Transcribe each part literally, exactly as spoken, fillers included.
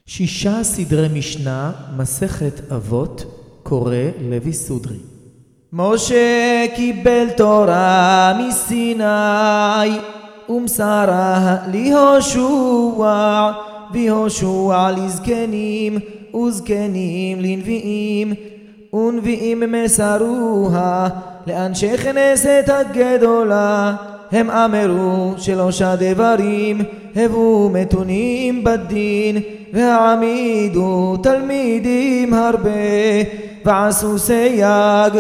שישה סדרי משנה, מסכת אבות, קורא לוי סודרי. משה קיבל תורה מסיני ומסרה ליהושע, ויהושע לזקנים וזקנים לנביאים, ונביאים מסרוה לאנשי כנסת הגדולה. הם אמרו שלושה דברים הבו מתונים בדין, והעמידו תלמידים הרבה, ועשו סייג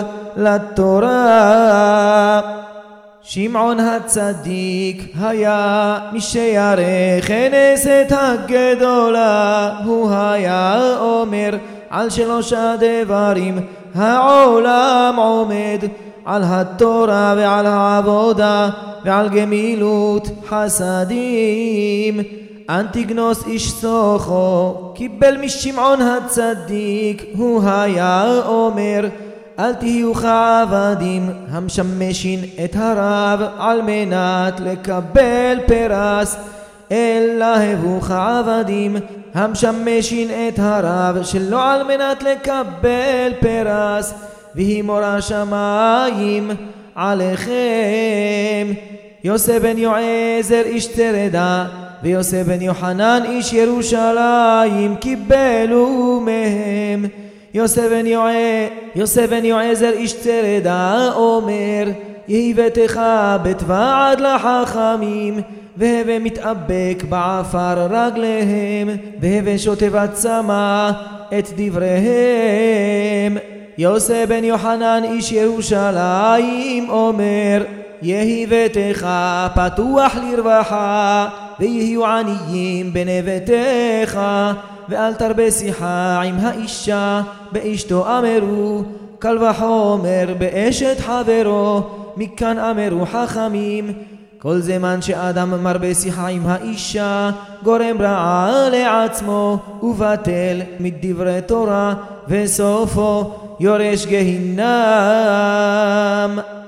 לתורה. שמעון הצדיק היה משיירי כנסת הגדולה, הוא היה אומר על שלושה דברים העולם עומד, על התורה ועל העבודה ועל גמילות חסדים. אנטיגנוס איש סוכו קיבל משמעון הצדיק, הוא היה אומר אל תהיו כעבדים המשמשים את הרב על מנת לקבל פרס, אלא הבו כעבדים המשמשים את הרב שלא על מנת לקבל פרס, והיא מורה שמיים עליכם. יוסף בן יועזר איש צרדה ויוסף בן יוחנן איש ירושלים קיבלו מהם. יוסף בן יועזר, יוסף בן יועזר איש צרדה אומר יהי ביתך בית ועד לחכמים, והווה מתאבק בעפר רגליהם, והווה שוטף עצמה את דבריהם. יוסף בן יוחנן איש ירושלים אומר יהי ביתך פתוח לרווחה, ויהיו עניים בני ביתך, ואל תרבה שיחה עם האישה באשתו אמרו, קל וחומר באשת חברו, מכאן אמרו חכמים. כל זמן שאדם מרבה שיחה עם האישה גורם רעה לעצמו ובטל מדברי תורה, וסופו יורש גהינם.